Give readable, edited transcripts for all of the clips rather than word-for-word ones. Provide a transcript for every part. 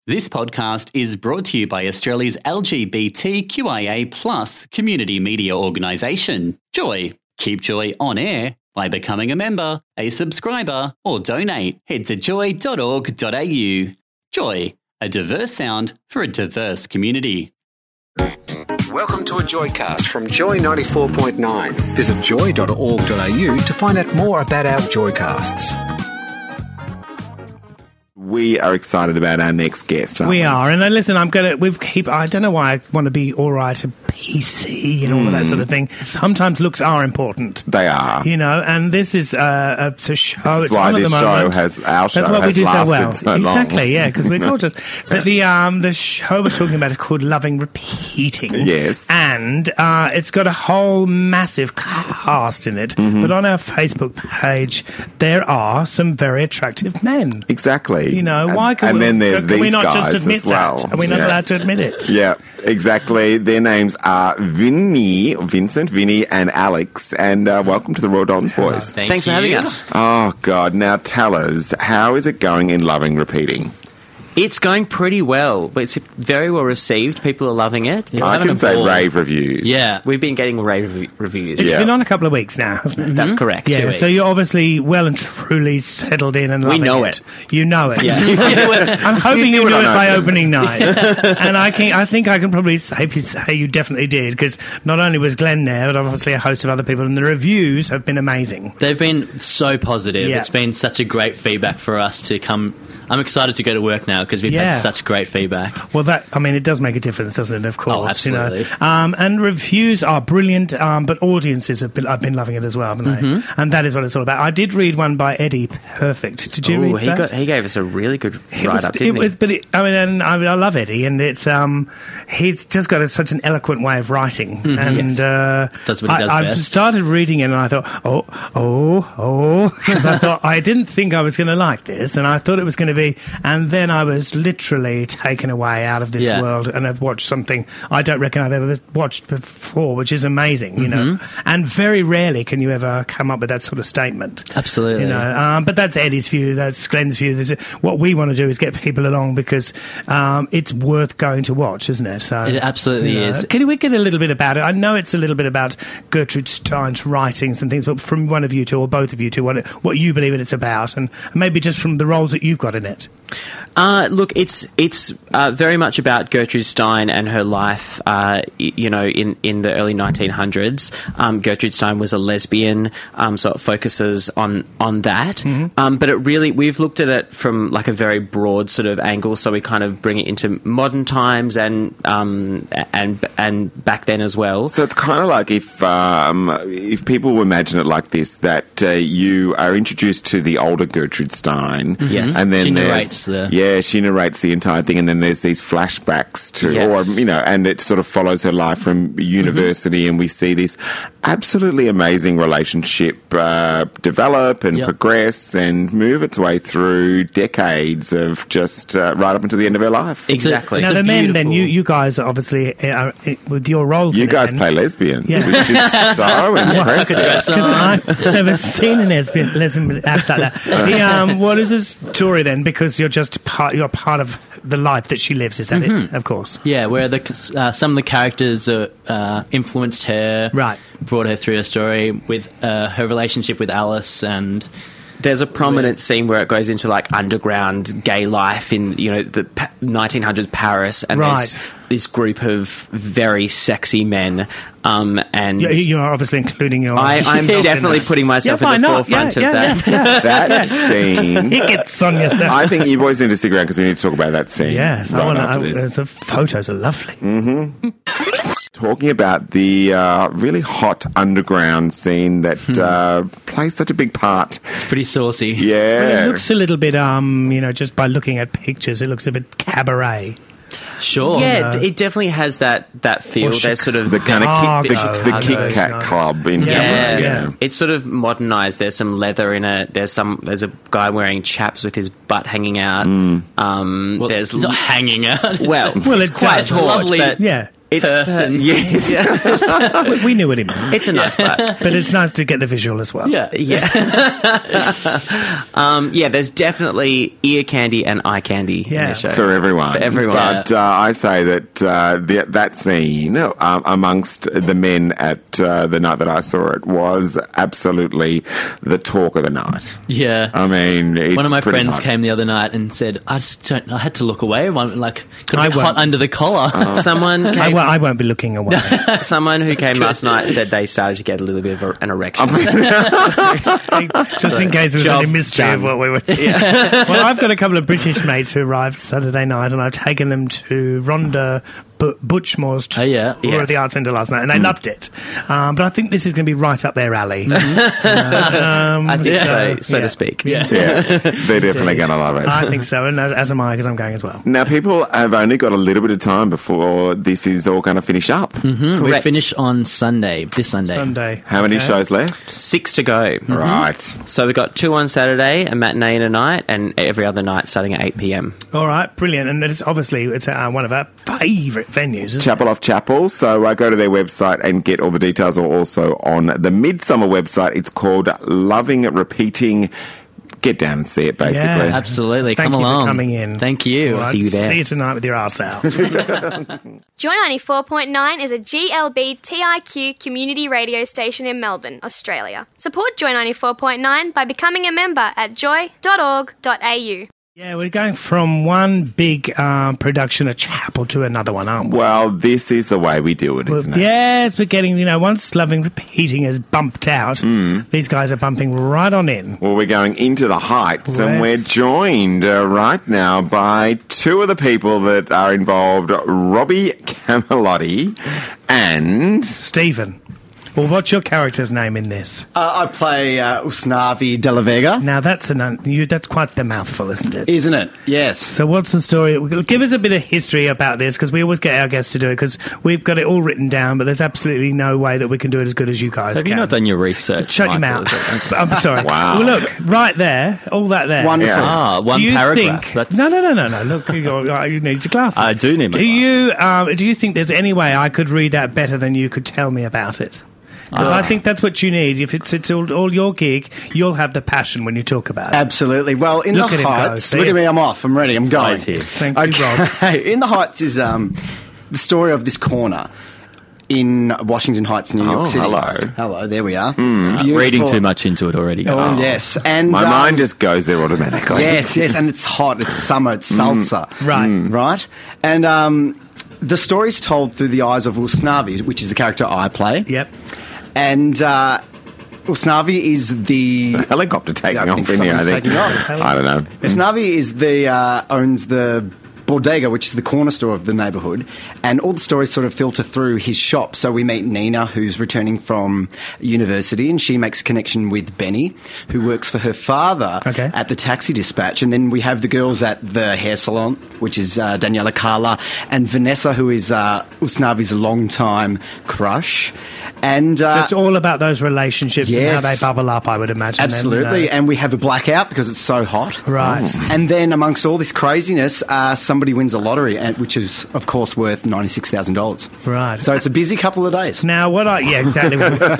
This podcast is brought to you by Australia's LGBTQIA+ community media organisation, Joy. Keep Joy on air by becoming a member, a subscriber, or donate. Head to joy.org.au. Joy, a diverse sound for a diverse community. Welcome to a Joycast from Joy 94.9. Visit joy.org.au to find out more about our Joycasts. We are excited about our next guest. We are, and listen, I don't know why I want to be all right and PC and all of that sort of thing. Sometimes looks are important. They are, and this is a show. That's why this show has lasted so long. Exactly, yeah, because we're gorgeous. But the show we're talking about is called Loving Repeating. Yes, and it's got a whole massive cast in it. Mm-hmm. But on our Facebook page, there are some very attractive men. Exactly. Why can then there's can we these not guys just admit as well. that? Are we not allowed to admit it? Yeah, exactly. Their names are Vincent, Vinny, and Alex. And welcome to the Royal Daltons, boys. Thanks for having us. Oh, God. Now tell us, how is it going in Loving Repeating? It's going pretty well, but it's very well received. People are loving it. I can say rave reviews. Yeah, we've been getting rave reviews. It's been on a couple of weeks now, hasn't it? That's correct. Yeah, so you're obviously well and truly settled in and loving it. We know it. You know it. Yeah. I'm hoping you knew it by opening night. And I think I can probably safely say you definitely did, because not only was Glenn there, but obviously a host of other people, and the reviews have been amazing. They've been so positive. Yeah. It's been such a great feedback for us to come. I'm excited to go to work now because we've had such great feedback. Well, it does make a difference, doesn't it? Of course. Oh, absolutely. And reviews are brilliant, but audiences have been loving it as well, haven't they? And that is what it's all about. I did read one by Eddie Perfect. Did you read that? He gave us a really good write-up, didn't he? I love Eddie, and it's he's just got such an eloquent way of writing. And that's what he does I best. started reading it, and I thought, because I thought I didn't think I was going to like this, and I thought it was going to be. And then I was literally taken away out of this world, and I've watched something I don't reckon I've ever watched before, which is amazing, And very rarely can you ever come up with that sort of statement. Absolutely. But that's Eddie's view, that's Glenn's view. What we want to do is get people along because it's worth going to watch, isn't it? So it absolutely is. Can we get a little bit about it? I know it's a little bit about Gertrude Stein's writings and things, but from one of you two, or both of you two, what you believe it's about, and maybe just from the roles that you've got in it. Look, it's very much about Gertrude Stein and her life. In the early 1900s, Gertrude Stein was a lesbian, so it focuses on that. Mm-hmm. But we've looked at it from like a very broad sort of angle. So we kind of bring it into modern times and back then as well. So it's kind of like if people imagine it like this, that you are introduced to the older Gertrude Stein, yes, and then she narrates the entire thing, and then there's these flashbacks to, and it sort of follows her life from university, and we see this absolutely amazing relationship develop and progress and move its way through decades of just right up until the end of her life. Exactly. Now the men, then you guys obviously with your roles. You guys play lesbians, which is so impressive. Because I've never seen a lesbian act like that. What is the story then? Because you're part of the life that she lives. Is that it? Of course. Yeah, where some of the characters influenced her, right? Brought her through her story with her relationship with Alice, and there's a prominent scene where it goes into like underground gay life in the 1900s Paris, and there's this group of very sexy men. And you are obviously including your. I'm definitely putting myself in the forefront of that. That scene. It gets on your stuff. I think you boys need to stick around because we need to talk about that scene. Yes, the photos are lovely. Mm-hmm. Talking about the really hot underground scene that plays such a big part. It's pretty saucy. Yeah. Well, it looks a little bit, just by looking at pictures, it looks a bit cabaret. Sure. Yeah, it definitely has that feel. There's sort of the kind of the Kit Kat Club in yeah. It's sort of modernised. There's some leather in it. There's a guy wearing chaps with his butt hanging out. Well, it's not hanging out. Well, it's quite taut, lovely. but person. Yes. We knew what he meant. It's a nice black. But it's nice to get the visual as well. Yeah. There's definitely ear candy and eye candy in the show. For everyone. But I say that that scene amongst the men at the night that I saw it was absolutely the talk of the night. Yeah. I mean, it's one of my friends hot. came the other night and said, I had to look away. Could be hot under the collar. Someone came, I won't be looking away. someone who came last night said they started to get a little bit of an erection. Just in case there was any mystery of what we were doing. Well, I've got a couple of British mates who arrived Saturday night, and I've taken them to Rhonda Butchmore's tour at the Arts Centre last night, and they loved it. But I think this is going to be right up their alley. I think so to speak. Yeah, they're definitely going to love it. I think so, and as am I, because I'm going as well. Now, people have only got a little bit of time before this is all going to finish up. Mm-hmm. We finish on Sunday, this Sunday. How many shows left? 6 to go. Mm-hmm. Right. So we've got 2 on Saturday, a matinee and a night, and every other night starting at 8 p.m. All right, brilliant. And it's obviously one of our favourite venues, isn't Chapel Off Chapel. So go to their website and get all the details, or also on the Midsummer website. It's called Loving Repeating. Get down and see it, basically. Yeah, absolutely. Thank Come you along. for coming in. Thank you. Right, see you there. See you tonight with your arse out. Joy 94.9 is a GLBTIQ community radio station in Melbourne, Australia. Support Joy 94.9 by becoming a member at joy.org.au. Yeah, we're going from one big production at Chapel to another one, aren't we? Well, this is the way we do it, isn't it? Yes, we're getting, once Loving Repeating is bumped out, these guys are bumping right on in. Well, we're going into the Heights, and we're joined right now by two of the people that are involved, Robbie Camelotti and... Stephen. Well, what's your character's name in this? I play Usnavi de la Vega. Now, that's quite the mouthful, isn't it? Isn't it? Yes. So what's the story? Give us a bit of history about this, because we always get our guests to do it, because we've got it all written down, but there's absolutely no way that we can do it as good as you guys Have can. you not done your research, Shut your Michael? mouth. I'm sorry. Wow. Well, look, right there, all that there. Wonderful. Yeah. One Do you paragraph. think... No. Look, you need your glasses. I do need my Do you think there's any way I could read that better than you could tell me about it? Because I think that's what you need. If it's all your gig, you'll have the passion when you talk about it. Absolutely. Well, in Look the at him go, Heights... see? Look at me, I'm off. I'm ready. I'm going. Eyes here. Thank you, Rob. In the Heights is the story of this corner in Washington Heights, New York City. Hello. Hello, there we are. Reading too much into it already. Oh, yes. And My mind just goes there automatically. Yes, and it's hot, it's summer, it's salsa. Right. And the story's told through the eyes of Usnavi, which is the character I play. Yep. And Usnavi is the... Helicopter taking I think off in here, I someone's think. taking off. I don't know. Usnavi is owns the bodega, which is the corner store of the neighbourhood, and all the stories sort of filter through his shop. So we meet Nina, who's returning from university, and she makes a connection with Benny, who works for her father at the taxi dispatch. And then we have the girls at the hair salon, which is Daniela Carla, and Vanessa, who is Usnavi's long-time crush. And so it's all about those relationships and how they bubble up, I would imagine. Absolutely. And we have a blackout because it's so hot. Right. And then amongst all this craziness, somebody wins the lottery, which is, of course, worth $96,000. Right. So it's a busy couple of days. Now, exactly.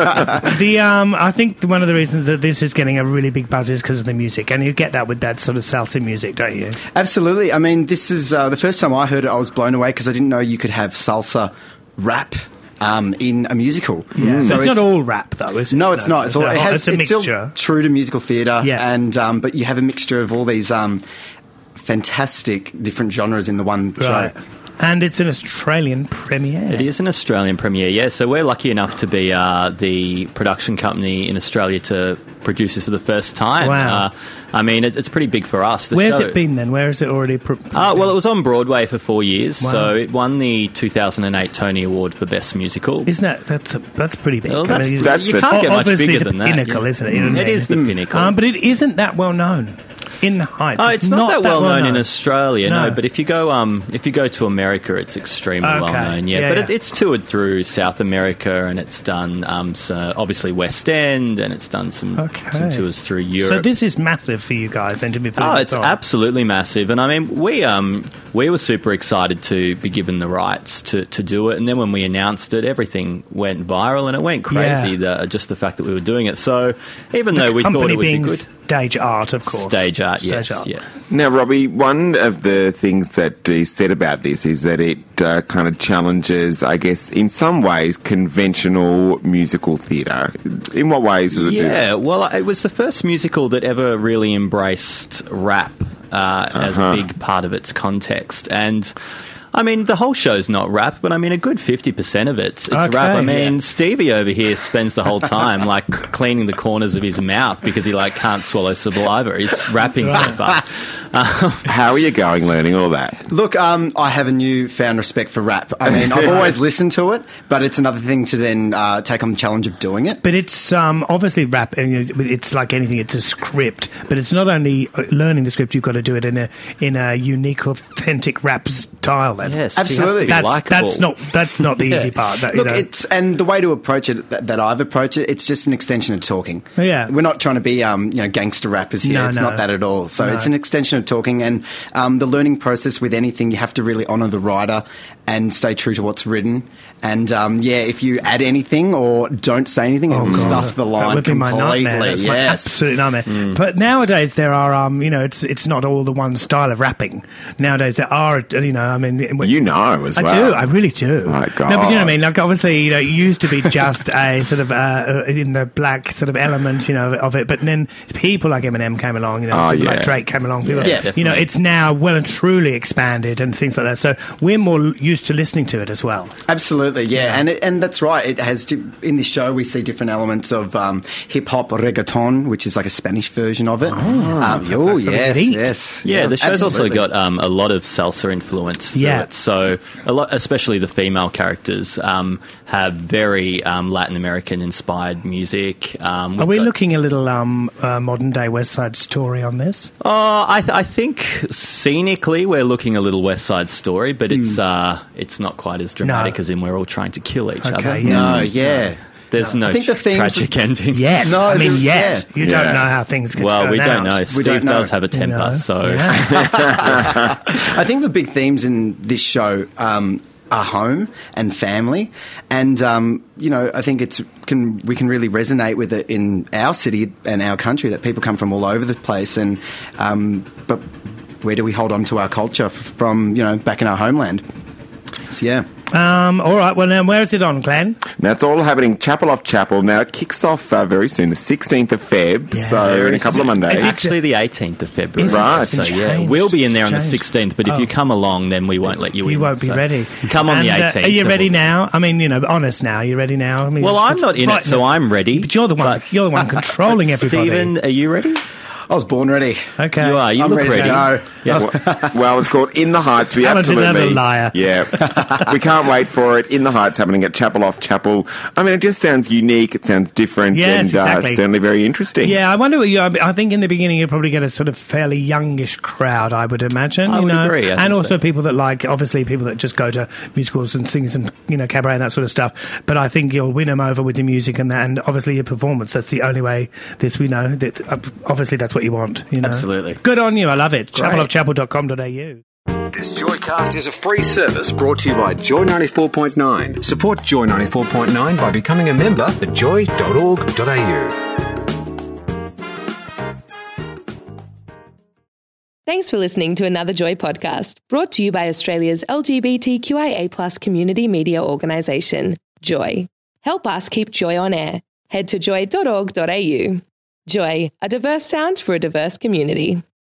I think one of the reasons that this is getting a really big buzz is because of the music, and you get that with that sort of salsa music, don't you? Absolutely. I mean, this is the first time I heard it, I was blown away because I didn't know you could have salsa rap in a musical. Yeah. So it's not all rap, though, is it? No, it's not. It's a mixture. Still true to musical theatre, and but you have a mixture of all these fantastic different genres in the one show. And it's an Australian premiere. It is an Australian premiere, yeah. So we're lucky enough to be the production company in Australia to produce this for the first time. Wow. I mean, it's pretty big for us. Where's it been then? Where is it already? Well, it was on Broadway for 4 years, Wow. so it won the 2008 Tony Award for Best Musical. Isn't that's pretty big? Well, I mean, you can't get much obviously bigger the than that. pinnacle, isn't it? It is the pinnacle. But it isn't that well known. In the Heights. Oh, it's not that well known in Australia. Australia, no. But if you go to America, it's extremely well known. Yeah, but it's toured through South America, and it's done so obviously West End, and it's done some tours through Europe. So this is massive for you guys, and to be putting it's absolutely massive. And I mean, we were super excited to be given the rights to do it, and then when we announced it, everything went viral, and it went crazy. Just the fact that we were doing it. So even though we thought it would be good. Stage art, of course. Stage art, yes. Yeah. Now, Robbie, one of the things that he said about this is that it kind of challenges, I guess, in some ways, conventional musical theatre. In what ways does it do that? Yeah, well, it was the first musical that ever really embraced rap as a big part of its context. And I mean, the whole show's not rap, but I mean, a good 50% of it's rap. I mean, Stevie over here spends the whole time like cleaning the corners of his mouth because he like can't swallow saliva. He's rapping so far. How are you going learning all that? Look, I have a newfound respect for rap. I mean, I've always listened to it, but it's another thing to then take on the challenge of doing it. But it's obviously rap, and it's like anything, it's a script. But it's not only learning the script, you've got to do it in a unique, authentic rap style. Yes, absolutely. That's not the easy part. Look, and the way to approach it that I've approached it, it's just an extension of talking. Yeah, we're not trying to be gangster rappers here. It's not that at all. So it's an extension of talking, and the learning process with anything, you have to really honour the writer and stay true to what's written. And if you add anything or don't say anything, it will stuff the line that would be completely. My nightmare. That's my absolute nightmare. But nowadays there are, it's not all the one style of rapping. Nowadays there are, I mean. As well. I do. I really do. My God. No, but you know what I mean? Like, obviously, it used to be just a sort of in the black sort of element, of it. But then people like Eminem came along, like Drake came along. People, it's now well and truly expanded and things like that. So we're more used to listening to it as well. Absolutely, yeah. And that's right. It has in this show we see different elements of hip hop, reggaeton, which is like a Spanish version of it. Yes. Yeah, the show's also got a lot of salsa influence through it. So a lot, especially the female characters, have very Latin American inspired music. Are we looking a little modern day West Side Story on this? I think scenically we're looking a little West Side Story, but it's not quite as dramatic as in we're all trying to kill each other. Yeah. There's no tragic ending. Yet. You don't know how things can turn out. Well, we don't know. Steve does have a temper, so... I think the big themes in this show are home and family, and I think we can really resonate with it in our city and our country, that people come from all over the place, and but where do we hold on to our culture from back in our homeland? So, yeah. All right, well, now, where is it on, Glenn? Now, it's all happening Chapel off Chapel. Now, it kicks off very soon, the 16th of Feb, so in a couple of Mondays. It's actually the 18th of February. Right. So, we'll be in there on the 16th, but if you come along, then we won't let you in. You won't be ready. Come on the 18th. Are you ready now? I mean, honest now. Are you ready now? I mean, I'm not in it, so I'm ready. But you're the one controlling everybody. Stephen, are you ready? I was born ready. Okay. You are. You I'm look ready. ready. Yeah. Well, it's called In the Heights. We absolutely... Another liar. Yeah. We can't wait for it. In the Heights, happening at Chapel off Chapel. I mean, it just sounds unique. It sounds different. Yes, and exactly. Certainly very interesting. Yeah, I wonder I think in the beginning you'll probably get a sort of fairly youngish crowd, I would imagine. I would agree. And also people that obviously people that just go to musicals and things and, cabaret and that sort of stuff. But I think you'll win them over with the music and that, and obviously your performance. That's the only way we know. That obviously that's what you want, Absolutely. Good on you. I love it. chapelofchapel.com.au. This Joycast is a free service brought to you by Joy 94.9. Support Joy 94.9 by becoming a member at joy.org.au. Thanks for listening to another Joy podcast, brought to you by Australia's LGBTQIA+ community media organisation, Joy. Help us keep Joy on air. Head to joy.org.au. Joy, a diverse sound for a diverse community.